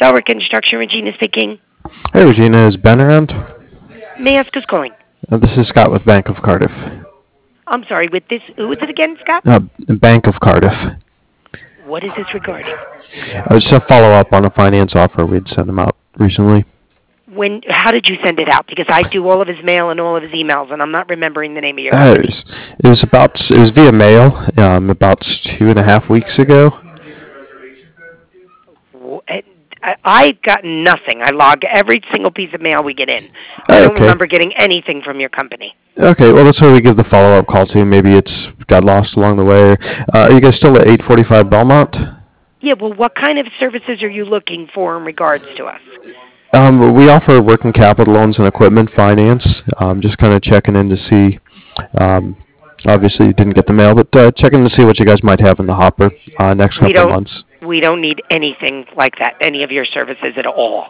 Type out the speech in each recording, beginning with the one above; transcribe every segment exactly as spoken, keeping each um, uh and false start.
Delaware Construction, Regina speaking. Hey, Regina, is Ben around? May I ask who's calling? Uh, this is Scott with Bank of Cardiff. I'm sorry, with this, who is it again, Scott? Uh, Bank of Cardiff. What is this regarding? Uh, just a follow-up on a finance offer we'd sent him out recently. When? How did you send it out? Because I do all of his mail and all of his emails, and I'm not remembering the name of your Uh, company. it, was, it was about, it was via mail, um, about two and a half weeks ago. I, I got nothing. I log every single piece of mail we get in. I Oh, don't okay. remember getting anything from your company. Okay, well, that's where we give the follow-up call to. Maybe it's got lost along the way. Uh, are you guys still at eight forty-five Belmont? Yeah, well, what kind of services are you looking for in regards to us? Um, we offer working capital loans and equipment finance. Um, just kind of checking in to see. Um, obviously, you didn't get the mail, but uh, checking to see what you guys might have in the hopper uh, next We couple of don't. months. We don't need anything like that. Any of your services at all.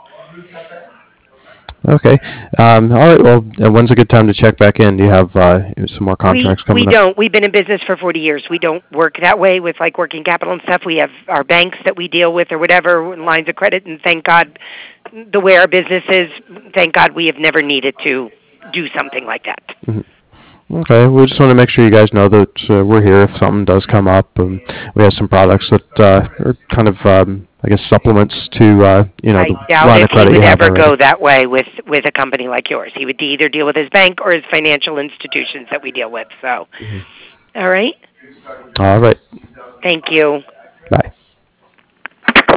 Okay. Um, all right. Well, uh, when's a good time to check back in? Do you have uh, some more contracts we, coming we up? don't. We've been in business for forty years. We don't work that way with like working capital and stuff. We have our banks that we deal with or whatever, lines of credit, and thank God the way our business is, thank God we have never needed to do something like that. Mm-hmm. Okay, we just want to make sure you guys know that uh, we're here if something does come up. Um, we have some products that uh, are kind of, um, I guess, supplements to uh, you know I the doubt line if of he credit you would have ever already. go that way with, with a company like yours. He would either deal with his bank or his financial institutions that we deal with. So, Mm-hmm. all right. All right. Thank you. Bye.